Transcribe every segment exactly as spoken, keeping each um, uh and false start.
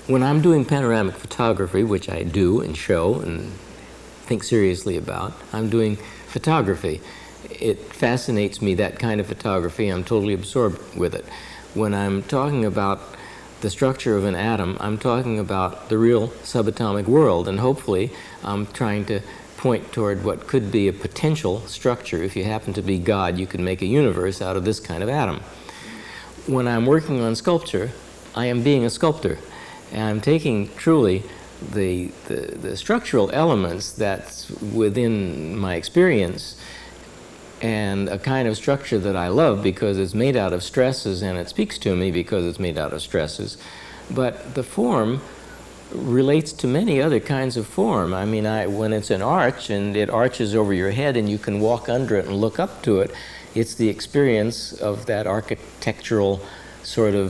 When I'm doing panoramic photography, which I do and show and think seriously about, I'm doing photography. It fascinates me, that kind of photography. I'm totally absorbed with it. When I'm talking about the structure of an atom, I'm talking about the real subatomic world, and hopefully I'm trying to point toward what could be a potential structure. If you happen to be God, you could make a universe out of this kind of atom. When I'm working on sculpture, I am being a sculptor, and I'm taking truly the, the, the structural elements that's within my experience and a kind of structure that I love because it's made out of stresses and it speaks to me because it's made out of stresses. But the form relates to many other kinds of form. I mean, I, when it's an arch and it arches over your head and you can walk under it and look up to it, it's the experience of that architectural sort of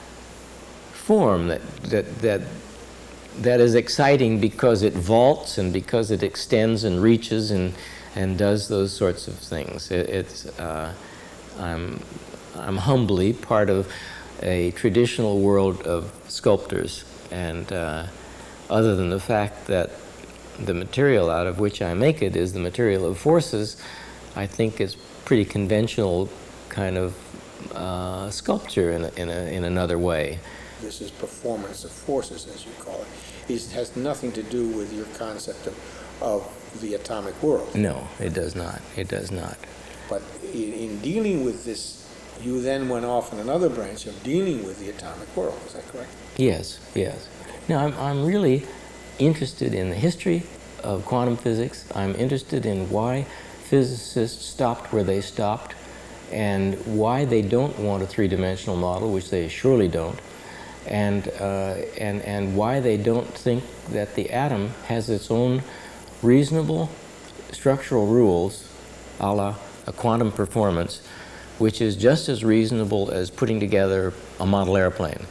form that, that, that, that is exciting because it vaults and because it extends and reaches and, and does those sorts of things. It, it's, uh, I'm, I'm humbly part of a traditional world of sculptors. And uh, other than the fact that the material out of which I make it is the material of forces, I think it's pretty conventional kind of uh, sculpture in, a, in, a, in another way. This is performance of forces, as you call it. It has nothing to do with your concept of, of the atomic world. No, it does not. It does not. But in, in dealing with this, you then went off in another branch of dealing with the atomic world. Is that correct? Yes, yes. Now, I'm, I'm really interested in the history of quantum physics. I'm interested in why physicists stopped where they stopped and why they don't want a three-dimensional model, which they surely don't, and, uh, and, and why they don't think that the atom has its own reasonable structural rules, a la a quantum performance, which is just as reasonable as putting together a model airplane.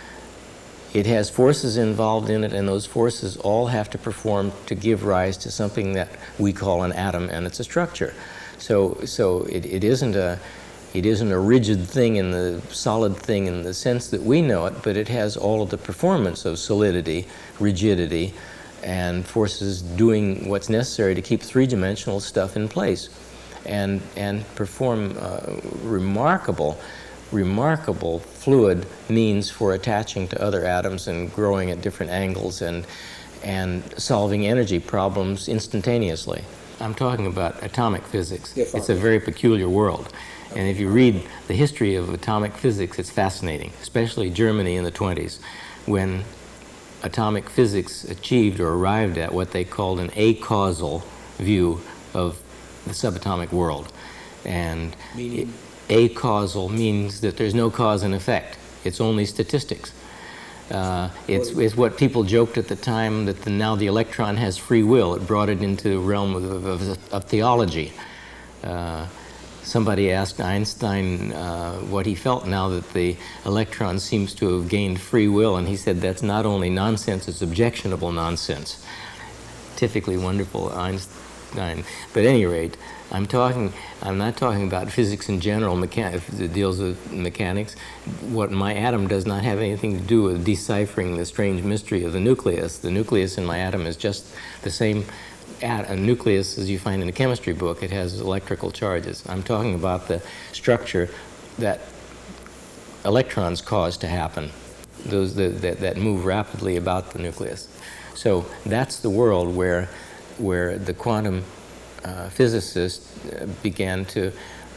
It has forces involved in it, and those forces all have to perform to give rise to something that we call an atom, and it's a structure. So, so it, it isn't a, it isn't a rigid thing in the solid thing in the sense that we know it, but it has all of the performance of solidity, rigidity, and forces doing what's necessary to keep three-dimensional stuff in place, and and perform uh, remarkable. remarkable fluid means for attaching to other atoms and growing at different angles and, and solving energy problems instantaneously. I'm talking about atomic physics. Yeah, it's a very peculiar world. And if you read the history of atomic physics, it's fascinating, especially Germany in the twenties, when atomic physics achieved or arrived at what they called an acausal view of the subatomic world. And Meaning? Acausal means that there's no cause and effect. It's only statistics. Uh, it's, it's what people joked at the time, that the, now the electron has free will. It brought it into the realm of, of, of theology. Uh, somebody asked Einstein uh, what he felt now that the electron seems to have gained free will, and he said that's not only nonsense, it's objectionable nonsense. Typically wonderful Einstein. But at any rate, I'm talking, I'm not talking about physics in general, mechanics, it deals with mechanics. What my atom does not have anything to do with deciphering the strange mystery of the nucleus. The nucleus in my atom is just the same at a nucleus as you find in a chemistry book. It has electrical charges. I'm talking about the structure that electrons cause to happen, those that, that, that move rapidly about the nucleus. So that's the world where, where the quantum Uh, physicists uh, began to,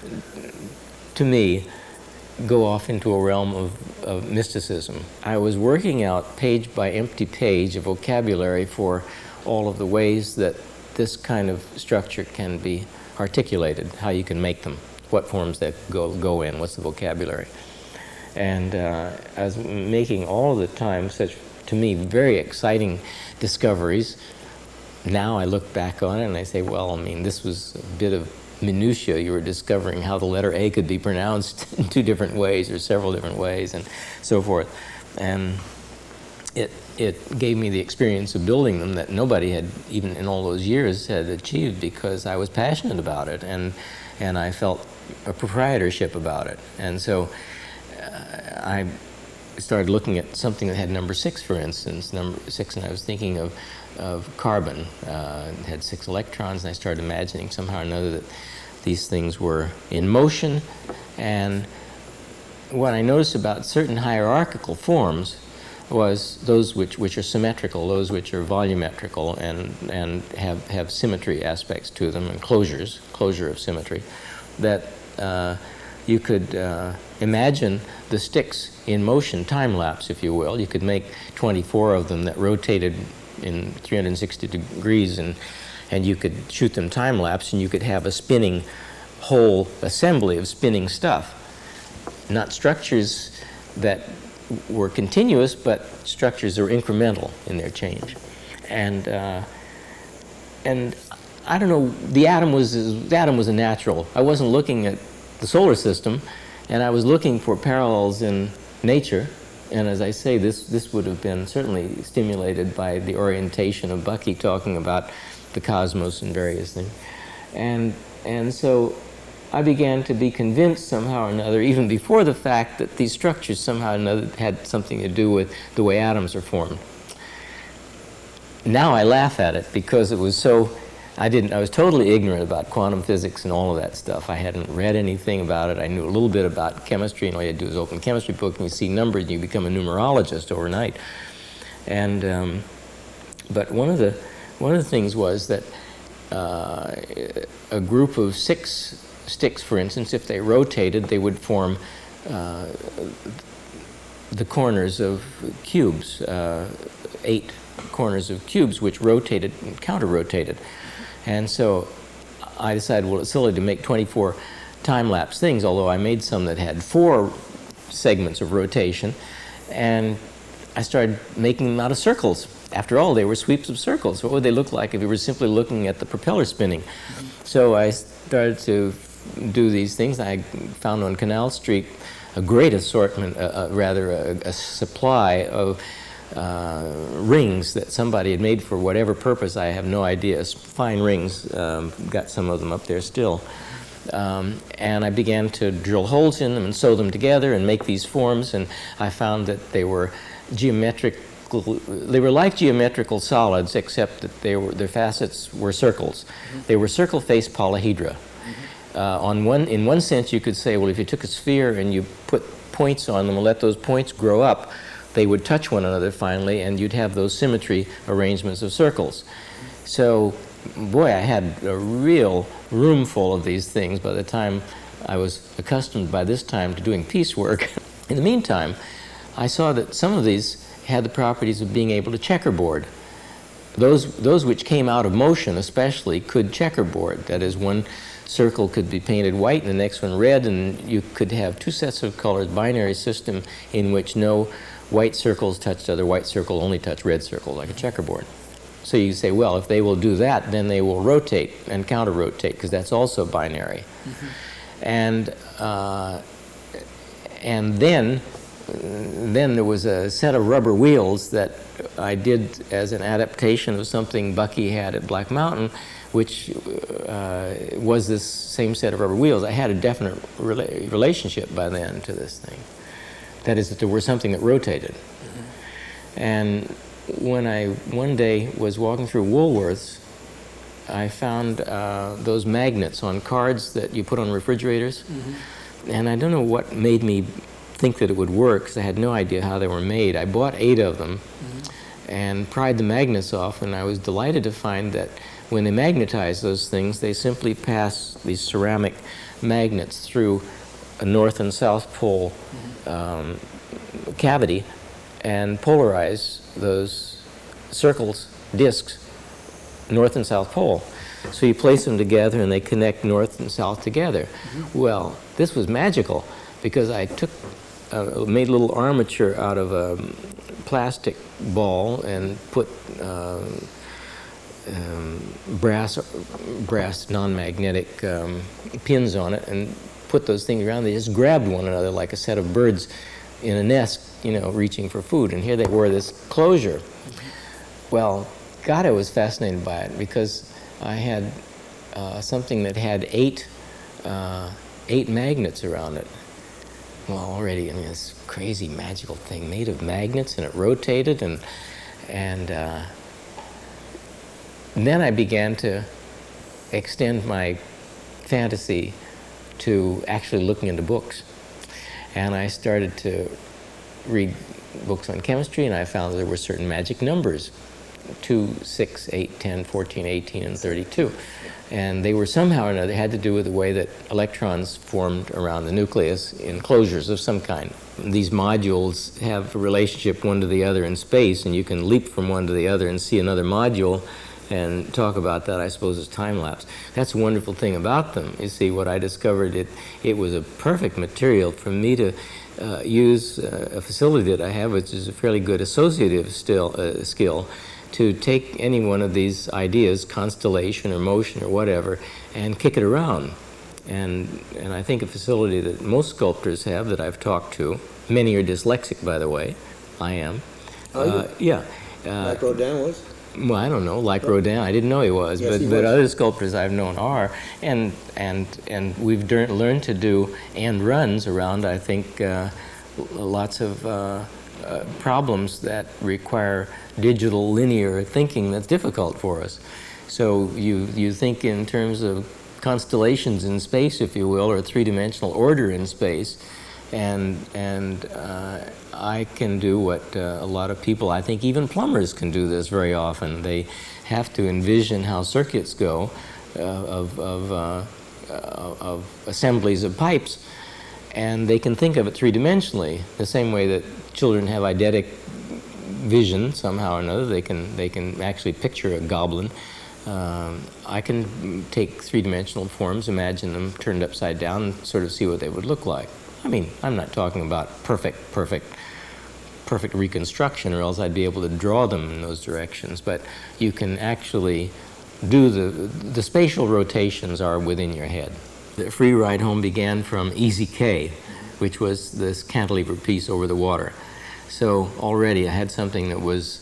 to me, go off into a realm of, of mysticism. I was working out page by empty page a vocabulary for all of the ways that this kind of structure can be articulated, how you can make them, what forms that go, go in, what's the vocabulary. And uh, I was making all the time such, to me, very exciting discoveries. Now I look back on it and I say, well, I mean, this was a bit of minutiae. You were discovering how the letter A could be pronounced in two different ways or several different ways and so forth. And it, it gave me the experience of building them that nobody had, even in all those years, had achieved, because I was passionate about it and, and I felt a proprietorship about it. And so uh, I started looking at something that had number six, for instance, number six, and I was thinking of, of carbon. Uh, it had six electrons, and I started imagining somehow or another that these things were in motion. And what I noticed about certain hierarchical forms was those which, which are symmetrical, those which are volumetrical and, and have, have symmetry aspects to them, and closures, closure of symmetry, that uh, you could uh, imagine the sticks in motion, time-lapse, if you will. You could make twenty-four of them that rotated in three hundred sixty degrees, and, and you could shoot them time-lapse, and you could have a spinning whole assembly of spinning stuff. Not structures that were continuous, but structures that were incremental in their change. And, uh, and I don't know, the atom was, the atom was a natural. I wasn't looking at the solar system, and I was looking for parallels in nature. And as I say, this, this would have been certainly stimulated by the orientation of Bucky talking about the cosmos and various things. And, and so I began to be convinced somehow or another, even before the fact, that these structures somehow or another had something to do with the way atoms are formed. Now I laugh at it because it was so, I didn't, I was totally ignorant about quantum physics and all of that stuff. I hadn't read anything about it. I knew a little bit about chemistry, and all you had to do is open a chemistry book and you see numbers and you become a numerologist overnight. And, um, but one of the, one of the things was that uh, a group of six sticks, for instance, if they rotated, they would form uh, the corners of cubes, uh, eight corners of cubes, which rotated and counter-rotated. And so I decided, well, it's silly to make twenty-four time-lapse things, although I made some that had four segments of rotation, and I started making them out of circles. After all, they were sweeps of circles. What would they look like if you were simply looking at the propeller spinning? Mm-hmm. So I started to do these things. I found on Canal Street a great assortment, uh, uh, rather a, a supply of uh, rings that somebody had made for whatever purpose, I have no idea. Fine rings, um, got some of them up there still. Um, and I began to drill holes in them and sew them together and make these forms, and I found that they were geometric. They were like geometrical solids, except that they were, their facets were circles. Mm-hmm. They were circle-faced polyhedra. Uh, on one, in one sense, you could say, well, if you took a sphere and you put points on them and let those points grow up, they would touch one another finally, and you'd have those symmetry arrangements of circles. So, boy, I had a real room full of these things by the time I was accustomed by this time to doing piecework. In the meantime, I saw that some of these had the properties of being able to checkerboard. Those, those which came out of motion especially could checkerboard. That is, one circle could be painted white and the next one red, and you could have two sets of colors, binary system in which no white circles touched other white circle, only touch red circle, like a checkerboard. So you say, well, if they will do that, then they will rotate and counter-rotate, because that's also binary. Mm-hmm. And, uh, and then, then there was a set of rubber wheels that I did as an adaptation of something Bucky had at Black Mountain, which uh, was this same set of rubber wheels. I had a definite rela relationship by then to this thing. That is, that there was something that rotated. Mm-hmm. And when I one day was walking through Woolworths, I found uh, those magnets on cards that you put on refrigerators. Mm-hmm. And I don't know what made me think that it would work, because I had no idea how they were made. I bought eight of them. Mm-hmm. And pried the magnets off, and I was delighted to find that when they magnetize those things, they simply pass these ceramic magnets through a north and south pole um, cavity and polarize those circles, discs, north and south pole. So you place them together and they connect north and south together. Mm-hmm. Well, this was magical, because I took, uh, made a little armature out of a plastic ball and put uh, um, brass, brass non-magnetic um, pins on it and put those things around. They just grabbed one another like a set of birds in a nest, you know, reaching for food. And here they were, this closure. Well, God, I was fascinated by it, because I had uh, something that had eight, uh, eight magnets around it. well, already in this crazy magical thing made of magnets, and it rotated, and and, uh, and then I began to extend my fantasy to actually looking into books, and I started to read books on chemistry, and I found that there were certain magic numbers: two, six, eight, ten, fourteen, eighteen, and thirty-two. And they were somehow or another had to do with the way that electrons formed around the nucleus in closures of some kind. These modules have a relationship one to the other in space, and you can leap from one to the other and see another module and talk about that, I suppose, as time-lapse. That's a wonderful thing about them. You see, what I discovered, it, it was a perfect material for me to uh, use uh, a facility that I have, which is a fairly good associative still, uh, skill, to take any one of these ideas, constellation or motion or whatever, and kick it around. And, and I think a facility that most sculptors have that I've talked to, many are dyslexic, by the way, I am. Are you? Uh, yeah. Uh, Like Rodin was? well, I don't know, like Rodin, I didn't know he was, Yes, but, he but was. other sculptors I've known are, and, and, and we've der- learned to do end runs around, I think, uh, lots of uh, uh, problems that require digital linear thinking that's difficult for us. So you, you think in terms of constellations in space, if you will, or three-dimensional order in space, and, and uh, I can do what uh, a lot of people, I think even plumbers can do this very often. They have to envision how circuits go uh, of, of, uh, uh, of assemblies of pipes, and they can think of it three-dimensionally, the same way that children have eidetic vision somehow or another. They can, they can actually picture a goblin. Um, I can take three-dimensional forms, imagine them turned upside down, and sort of see what they would look like. I mean, I'm not talking about perfect, perfect, perfect reconstruction, or else I'd be able to draw them in those directions. But you can actually do the, the spatial rotations are within your head. The free ride home began from Easy K, which was this cantilever piece over the water. So already I had something that was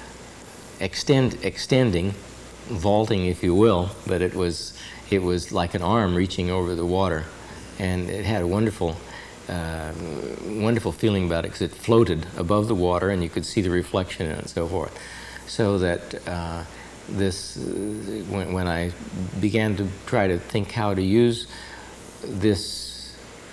extend, extending, vaulting, if you will, but it was, it was like an arm reaching over the water. And it had a wonderful, uh, wonderful feeling about it, because it floated above the water and you could see the reflection in it and so forth. So that uh, this, uh, when, when I began to try to think how to use this,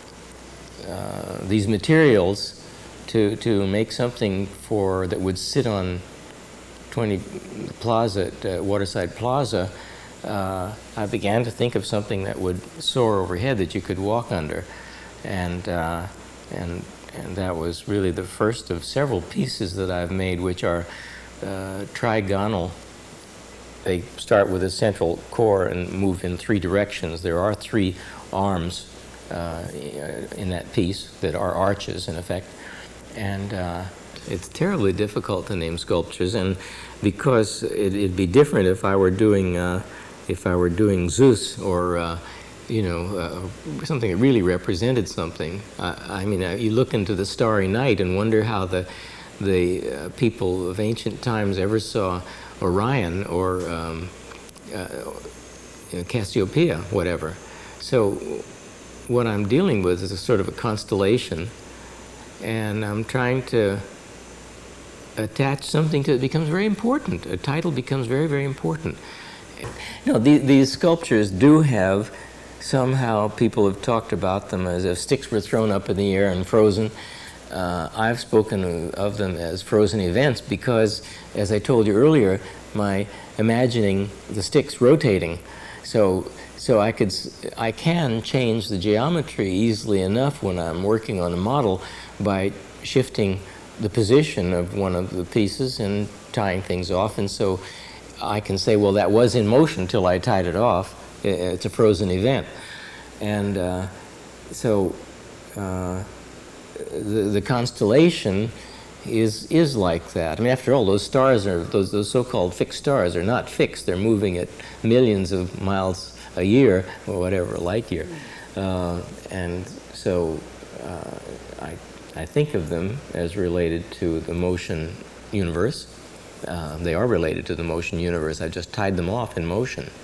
uh, these materials to, to make something for, that would sit on twenty Plaza at uh, Waterside Plaza, uh, I began to think of something that would soar overhead that you could walk under. And, uh, and, and that was really the first of several pieces that I've made, which are uh, trigonal. They start with a central core and move in three directions. There are three arms uh, in that piece that are arches, in effect. And uh, it's terribly difficult to name sculptures, and because it, it'd be different if I were doing, uh, if I were doing Zeus or, uh, you know, uh, something that really represented something. Uh, I mean, uh, you look into the starry night and wonder how the, the uh, people of ancient times ever saw Orion or um, uh, you know, Cassiopeia, whatever. So what I'm dealing with is a sort of a constellation, and I'm trying to attach something to it. Becomes very important. A title becomes very, very important. No, the, these sculptures do have, somehow people have talked about them as if sticks were thrown up in the air and frozen. Uh, I've spoken of them as frozen events because, as I told you earlier, my imagining the sticks rotating. So, so I could, I can change the geometry easily enough when I'm working on a model by shifting the position of one of the pieces and tying things off, and so I can say, well, that was in motion until I tied it off. It's a frozen event. And uh, so uh, the, the constellation is, is like that. I mean, after all, those stars are, those, those so-called fixed stars are not fixed. They're moving at millions of miles a year, or whatever, a light year. Uh, and so uh, I I think of them as related to the motion universe. Uh, they are related to the motion universe. I just tied them off in motion.